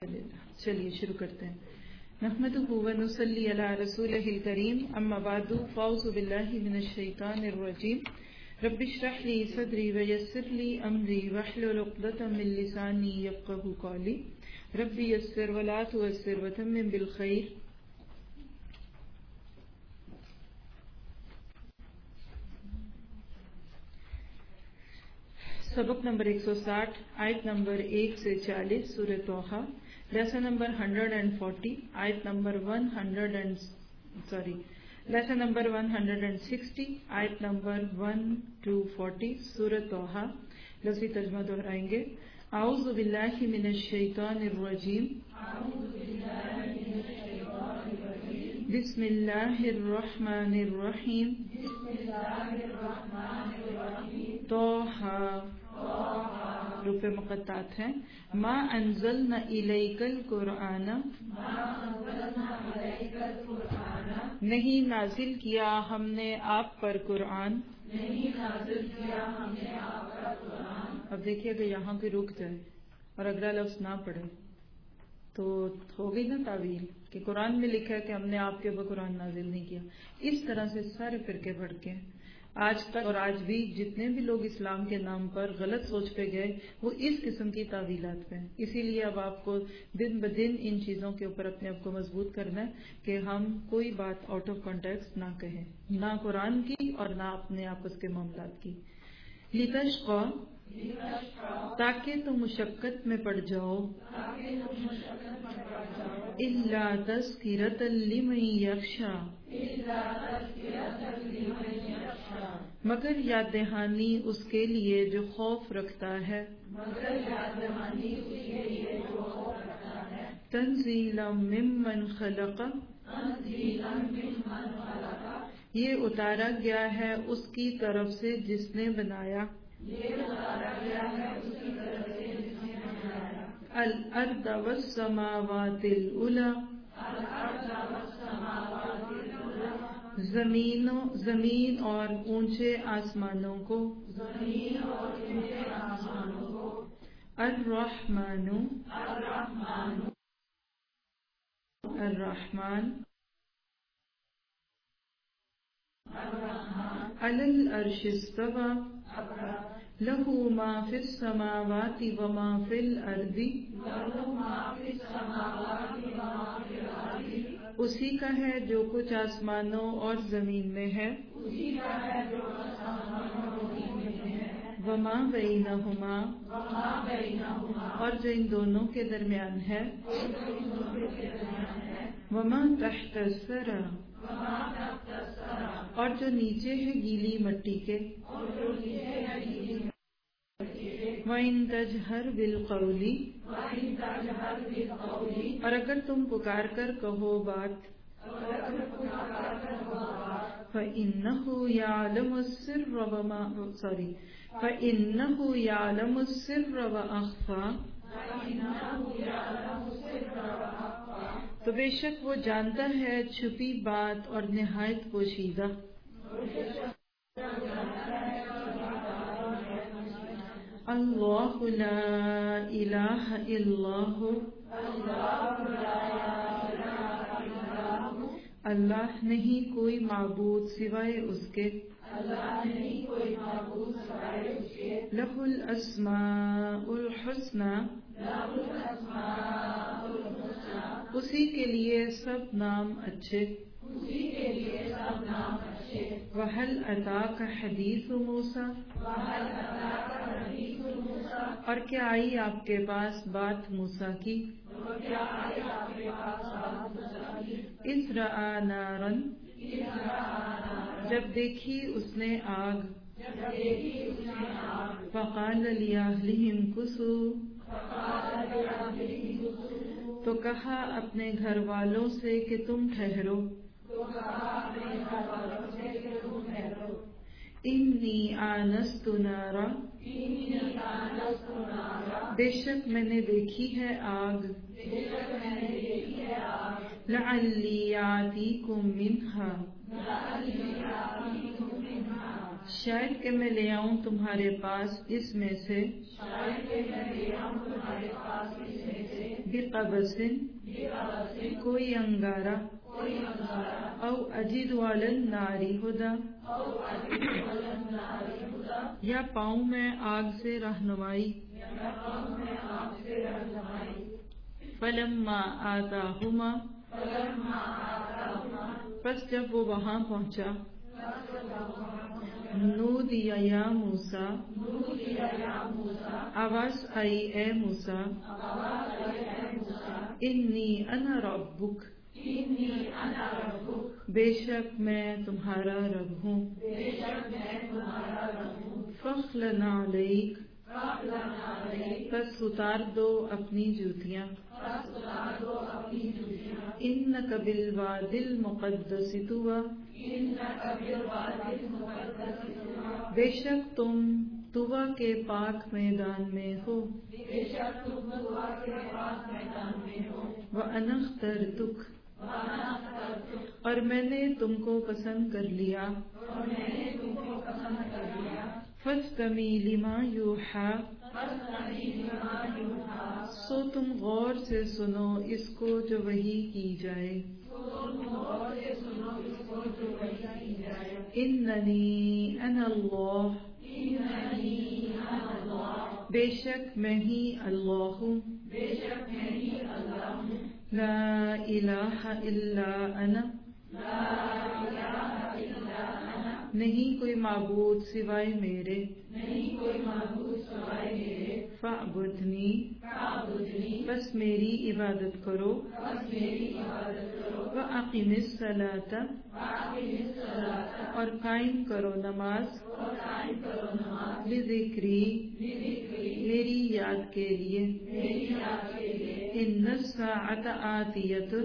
چلیے شروع کرتے ہیں. نحمده ونصلي على رسوله الكريم اما بعد فاعوذ بالله من الشيطان الرجيم. رب اشرح لي صدري ويسر لي امري واحلل عقدة من لساني يفقهوا قولي. رب يسر ولا تعسر وتمم بالخير. سبق نمبر 160 آیت نمبر 1 سے 40 سورہ طٰہٰ. لیسن نمبر 140 آیت نمبر لیسن نمبر 160 آیت نمبر 1 to 40 سورہ طٰہٰ. لفظی ترجمہ دہرائیں گے. اعوذ باللہ من الشیطان الرجیم. بسم اللہ الرحمن الرحیم. طٰہٰ روپے مقطعات ہیں. ما انزلنا الیک القرآن نہیں نازل کیا ہم نے آپ پر قرآن. اب دیکھیے کہ یہاں پہ رک جائے اور اگلا لفظ نہ پڑھے تو ہو گئی نا تعویل کہ قرآن میں لکھا ہے کہ ہم نے آپ کے اوپر قرآن نازل نہیں کیا. اس طرح سے سارے فرقے بھڑکے آج تک اور آج بھی جتنے بھی لوگ اسلام کے نام پر غلط سوچ پہ گئے وہ اس قسم کی تعویلات پہ ہیں. اسی لیے اب آپ کو دن بدن ان چیزوں کے اوپر اپنے آپ کو مضبوط کرنا ہے کہ ہم کوئی بات آؤٹ آف کانٹیکسٹ نہ کہیں، نہ قرآن کی اور نہ اپنے آپس کے معاملات کی. لتشقى تاکہ تم مشقت میں پڑ جاؤ. الا تذکرة لمن یخشی مگر یاد دہانی اس کے لیے جو خوف رکھتا ہے. تنزیلا ممن خلق یہ اتارا گیا ہے اس کی طرف سے جس نے بنایا. الارض والسماوات العلی زمین اور اونچے آسمانوں کو. الرحمن علی العرش استوى لہ ما فی السماوات وما فی الارض. اسی کا ہے جو کچھ آسمانوں اور زمین میں ہے. وما بینہما اور جو ان دونوں کے درمیان ہے. وما تحت الثری اور جو نیچے ہے گیلی مٹی کے. وَإِن تَجْهَرْ بِالْقَوْلِ اور اگر تم پکار کر کہو بات. فَإِنَّهُ يَعْلَمُ السِّرَّ وَأَخْفَى تو بے شک وہ جانتا ہے چھپی بات اور نہایت پوشیدہ. اللہ لا الہ الا ہو اللہ نہیں کوئی معبود سوائے اس کے. لہ الاسماء الحسنی اسی کے لیے سب نام اچھے. وَهَلْ أَتَاكَ حَدِيثُ مُوسَىٰ اور کیا آئی آپ کے پاس بات موسیٰ کی. اذ رأى نارا جب دیکھی اس نے آگ. فقال لأهلهم امكثوا تو کہا اپنے گھر والوں سے کہ تم ٹھہرو. انی آنست نارا بے شک میں نے دیکھی ہے آگ. لعلی آتیکم منہا شاید کہ میں لے آؤں تمہارے پاس اس میں سے بقبس کوئی انگارہ او اجد علی النار ہدی یا پاؤں میں آگ سے رہنمائی. فلما آتاہما پس جب وہ وہاں پہنچا نودی یا موسیٰ آواز آئی اے موسیٰ انی انا ربک بے شک میں تمہارا رب ہوں. فاخلع نعلیک پس اتار دو اپنی جوتیاں. انک بالوادی المقدس طوی بے شک تم طوی کے پاک میدان میں ہو. وَأَنَا اخْتَرْتُكَ اور میں نے تم کو پسند کر لیا. فَاسْتَمِعْ لِمَا يُوحَىٰ سو تم غور سے سنو اس کو جو وحی کی جائے. اننی انا اللہ بے شک میں ہی اللہ ہوں. لا الہ الا انا نہیں کوئی معبود سوائے میرے. فاعبدنی بس میری عبادت کرو. واقم الصلاۃ اور قائم کرو نماز. لذکری میری یاد کے لیے. ان الساعۃ آتیۃ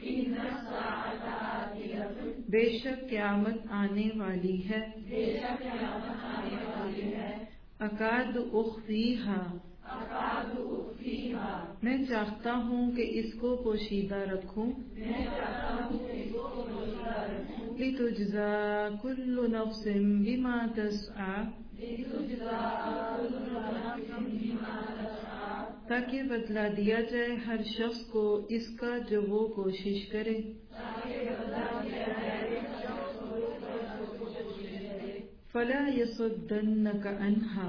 بے شک قیامت آنے والی ہے. اکاد اخفیہا میں چاہتا ہوں کہ اس کو پوشیدہ رکھوں. لتجزا کل نفس بما تسعی تاکہ بدلہ دیا جائے ہر شخص کو اس کا جو وہ کوشش کرے. فلا یصدنک عنہا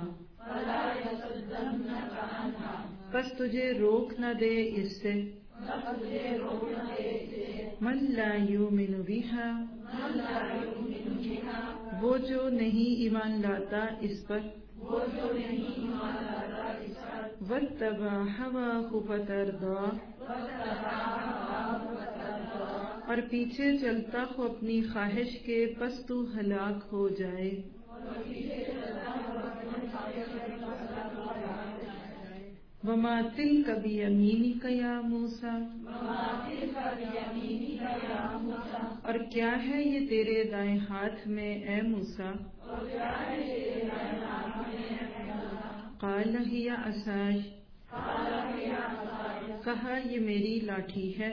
بس تجھے روک نہ دے اس سے. من لا یؤمن بہا وہ جو نہیں ایمان لاتا اس پر. واتبع ہواہ فتردی اور پیچھے چلتا ہو اپنی خواہش کے پس تو ہلاک ہو جائے. وما تلک بیمینک یا موسیٰ اور کیا ہے یہ تیرے دائیں ہاتھ میں اے موسیٰ. قال ہی عصای کہا یہ میری لاٹھی ہے.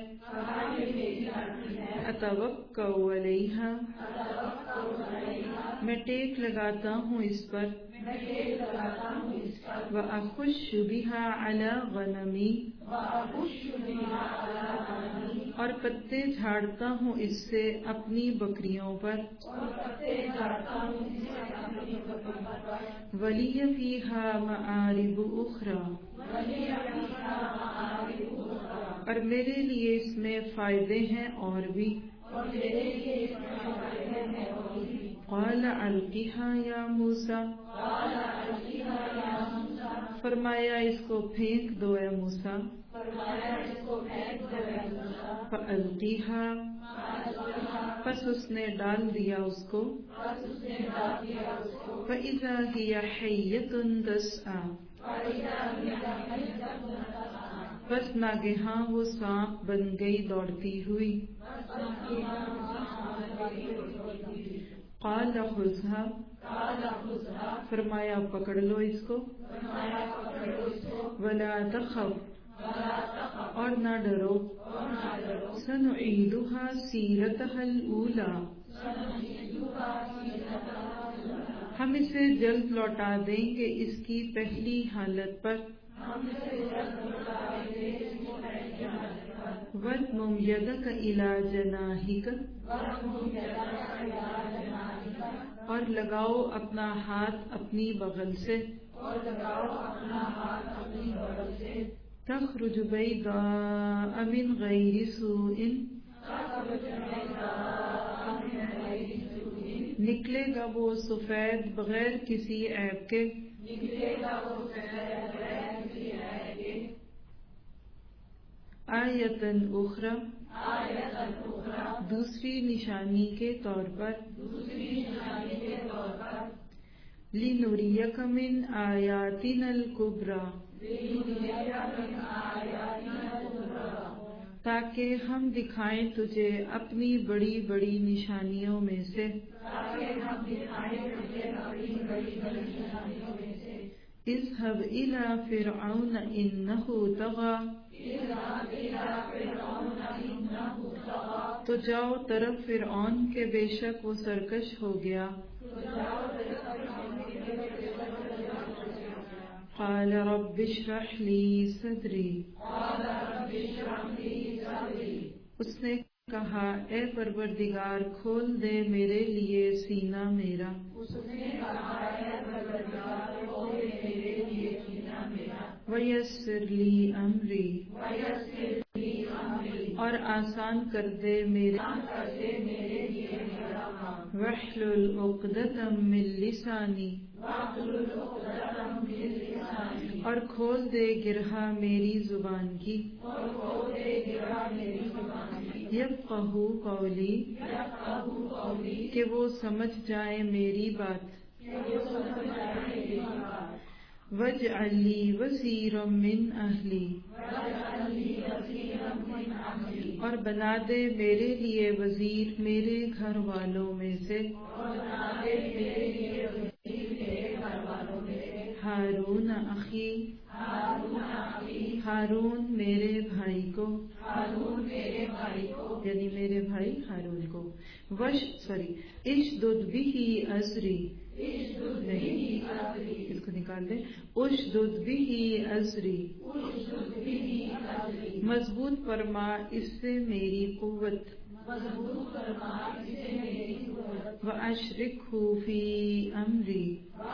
اتوکأ علیہا میں ٹیک لگاتا ہوں اس پر. وأخش بها على غنمی اور پتے جھاڑتا ہوں اس سے اپنی بکریوں پر. ولی فیہا مآرب اخری اور میرے لیے اس میں فائدے ہیں اور بھی. قال القیہا یا موسیٰ فرمایا اس کو پھینک دو اے موسیٰ. فالقیہا پس اس نے ڈال دیا اس کو. فاذا ہی حیۃ تسعی بس ناگہاں وہ سانپ بن گئی دوڑتی ہوئی. قال خذها فرمایا پکڑ لو اس کو. ولا تخف اور نہ ڈرو. سنعیدها سیرتها الاولی ہم اسے جلد لوٹا دیں گے اس کی پہلی حالت پر وَاضْمُمْ يَدَكَ إِلَى جَنَاحِكَ اور لگاؤ اپنا ہاتھ اپنی بغل سے تخرج بيضاء من غير سوء نکلے گا وہ سفید بغیر کسی عیب کے آیتن اخری دوسری نشانی کے طور پر لِنُرِيَكَ مِنْ آیاتنا الکبریٰ تاکہ ہم دکھائیں تجھے اپنی بڑی بڑی نشانیوں میں سے اذهب إلى فرعون إنه طغى تو جاؤ طرف فرعون کے بے شک وہ سرکش ہو گیا قال رب اشرح لي صدری اس نے کہا اے پروردگار کھول دے میرے لیے سینہ میرا وَيَسِّرْ لِي أَمْرِي اور آسان کر دے میرے وَاحْلُلْ عُقْدَةً مِّن لِّسَانِي اور کھول دے گرہا میری زبان کی یفقہوا قولی کہ وہ سمجھ جائے میری بات وَاجْعَلْ لِي وَزِيرًا مِّنْ أَهْلِي اور بنا دے میرے لیے وزیر میرے گھر والوں میں سے ہارون اخی ہارون میرے بھائی کو یعنی میرے بھائی ہارون کو اشدد بہ ازری اس کو نکال دیں اشدد بہ ازری مضبوط فرما اس سے میری قوت وَأَشْرِكْهُ فِي أَمْرِي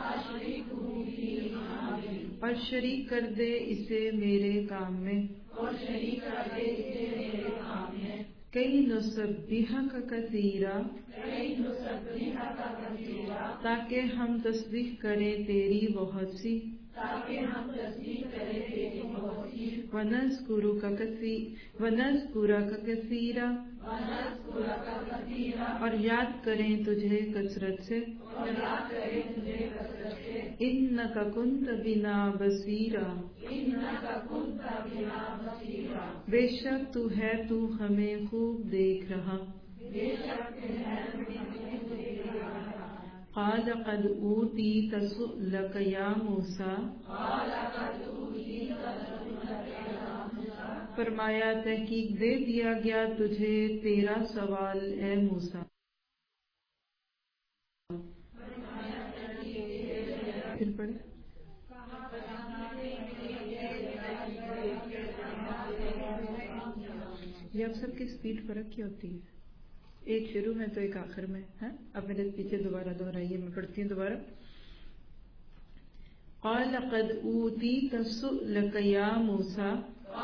اور شریک کر دے اسے میرے کام میں کئی نسبحک کثیرا تاکہ ہم تسبیح کریں تیری بہت سی وَنَذْكُرَكَ كَثِيرًا اور یاد کریں تجھے کثرت سے إِنَّكَ كُنْتَ بِنَا بَصِيرًا بے شک تو ہے تو ہمیں خوب دیکھ رہا قال قد أوتيت سؤلك يا موسى فرمایا تحقیق دے دیا گیا تجھے تیرا سوال اے موسیٰ پھر پڑھیں یہ آپ سب کی سپیڈ فرق کیا ہوتی ہے ایک شروع میں تو ایک آخر میں ہے اب میرے پیچھے دوبارہ دہرائیے میں پڑھتی ہوں دوبارہ قال قد أوتيت سؤلك يا موسى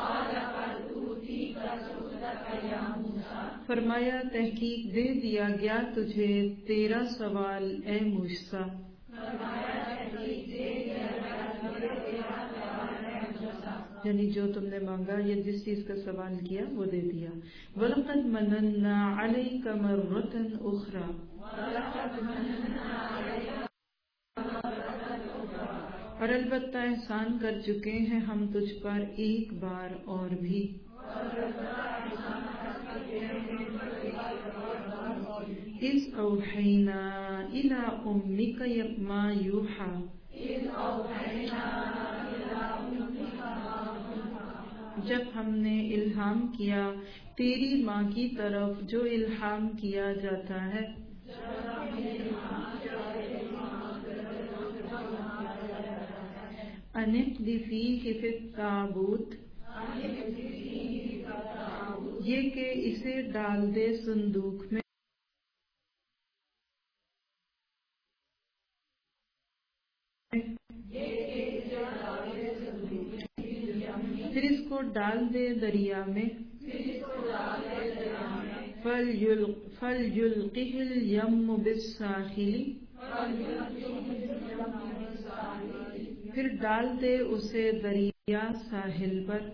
فرمایا تحقیق دے دیا گیا تجھے تیرا سوال اے موسیٰ یعنی جو تم نے مانگا یا جس چیز کا سوال کیا وہ دے دیا وَلَقَدْ مَنَنَّا عَلَيْكَ مَرَّةً أُخْرَى اور البتہ احسان کر چکے ہیں ہم تجھ پر ایک بار اور بھی اِذْ أَوْحَيْنَا إِلَىٰ أُمِّكَ مَا يُوحَىٰ جب ہم نے الہام کیا تیری ماں کی طرف جو الہام کیا جاتا ہے انقذفیہ فی التابوت، یہ کہ اسے ڈال دے صندوق میں، پھر اس کو ڈال دے دریا میں، فَلْيُلْقِهِ الْيَمُّ بِالسَّاحِلِ، پھر ڈال دے اسے دریا ساحل پر،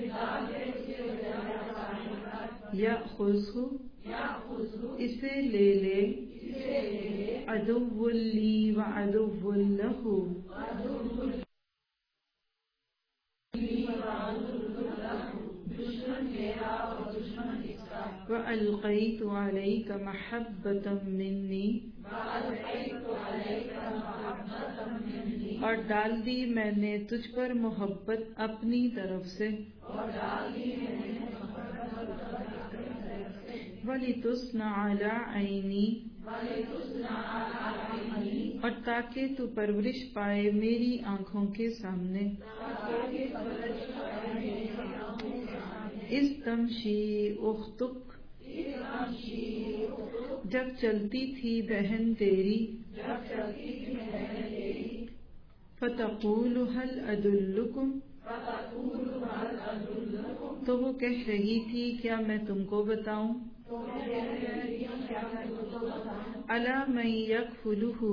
یَأْخُذْهُ، اسے لے لے، عَدُوٌّ لِّی وَعَدُوٌّ لَّهُ، وَأَلْقَيْتُ عَلَيْكَ مَحَبَّةً مِّنِّي، اور ڈال دی میں نے تجھ پر محبت اپنی طرف سے، وَلِتُصْنَعَ عَلَىٰ عَيْنِي، اور تاکہ تو پرورش پائے میری آنکھوں کے سامنے، اِذْ تَمْشِي أُخْتُکَ، جب چلتی تھی بہن تیری، فَتَقُولُ هَلْ أَدُلُّكُمْ، تو وہ کہہ رہی تھی کیا میں تم کو بتاؤں، عَلَىٰ مَن يَكْفُلُهُ،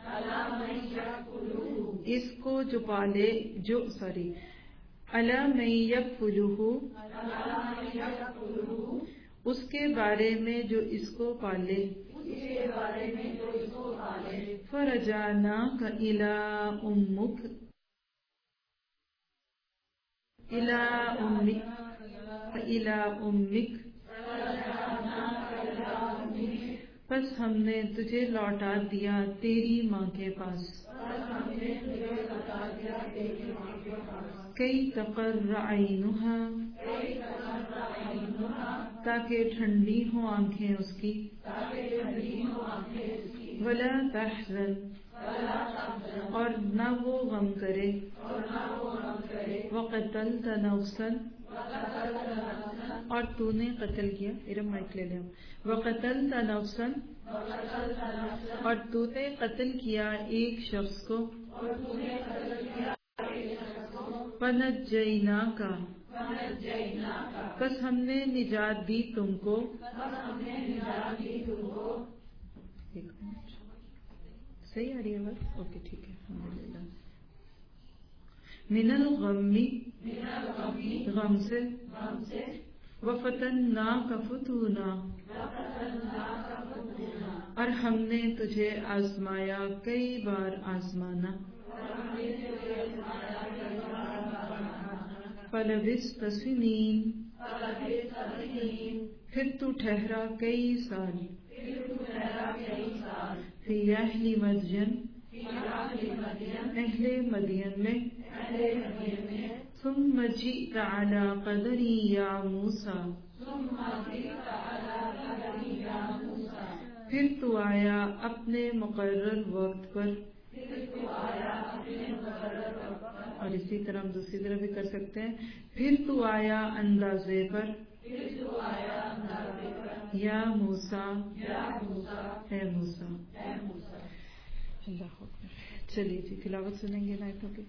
اس کو جو پالے، عَلَىٰ مَن يَكْفُلُهُ، اس کے بارے میں جو اس کو پالے، فَرَجَعْنَاكَ إِلَىٰ أُمِّكَ، پس ہم نے تجھے لوٹا دیا تیری ماں کے پاس، کَیْ تَقَرَّ عَیْنُہَا، تاکہ ٹھنڈی ہوں آنکھیں اس کی، وَلَا تَحْزَنْ، اور نہ وہ غم کرے، وَقَتَلْتَ نَفْسًا، اور تو نے قتل کیا، مائک لے لیں، وَقَتَلْتَ نَفْسًا، اور تو نے قتل کیا ایک شخص کو، فَنَجَّيْنَاكَ، بس ہم نے نجات دی تم کو، صحیح آ رہی ہے بات، اوکے ٹھیک ہے، الحمدللہ، من الغم، غم سے، وَفَتَنَّاكَ فُتُونًا، اور ہم نے تجھے آزمایا کئی بار آزمانا، فَلَبِثْتَ سِنِينَ، پھر تو ٹھہرا کئی سال، فی اہل مدین، اہل مدین میں، ثم جئت علی قدری یا موسیٰ، پھر تو آیا اپنے مقرر وقت پر، اور اسی طرح ہم دوسری طرح بھی کر سکتے ہیں، پھر تو آیا اندازے پر، یا موسیٰ، اے موسیٰ، اللہ اکبر۔ چلیے جی تلاوت سنیں گے آیتوں کی۔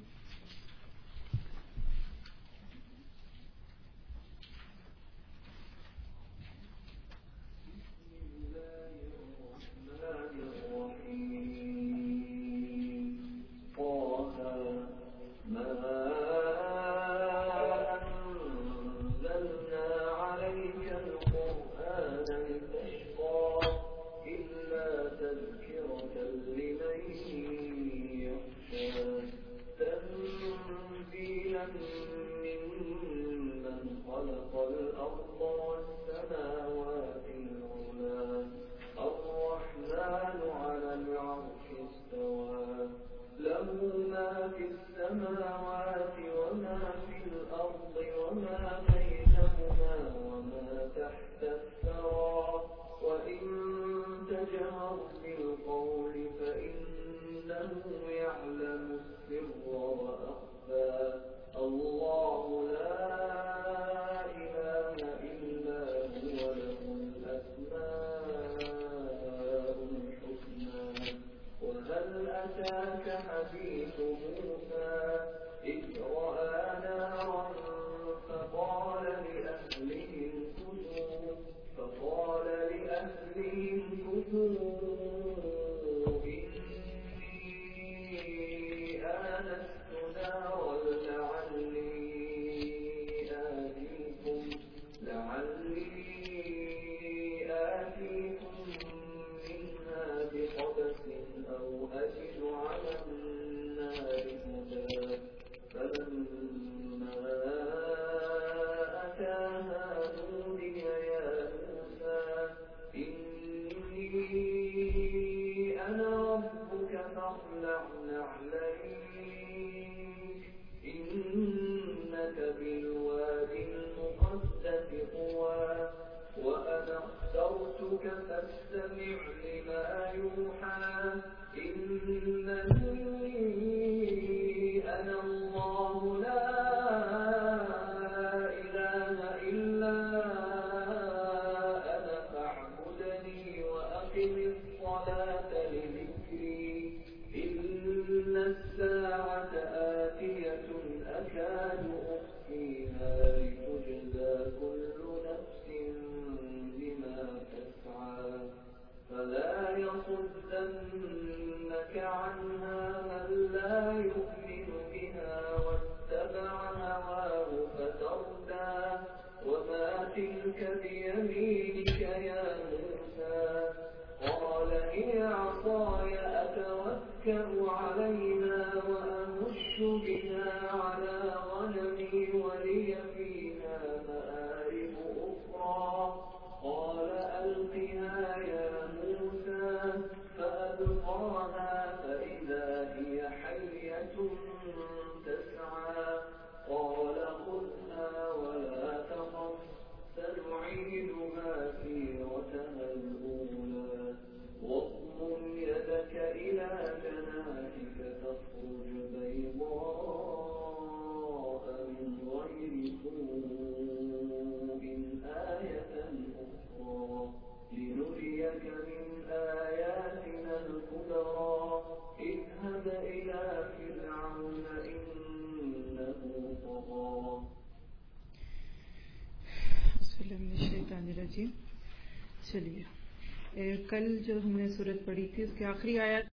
يعلم السر وأخفى ربك فاستمع لما يوحى إنني أنا الله لا إله إلا أنا فاعبدني وأقم الصلاة لذكري إن الساعة آتية أكاد أخفيها لتجزى كل نفس بما تسعى فلا يصدنك عنها من لا يؤمن بها واتبع هواه فتردى وما تلك بيمينك يا موسى قال هي عصاي أتوكأ عليها وأهش بها على غنمي ولي فيها مآرب أخرى قال ألقها يا موسى فألقاها فإذا هي حية تسعى قال خذها ولا تخف سنعيدها سيرتها الأولى واضمم يدك إلى جناحك تخرج بيضاء من غير سوء آية أخرى لنريك من آياتنا الكبرى اذهب إلى فرعون إنه طغى चलिए कल जो हमने सूरत पढ़ी थी उसकी आखिरी आयत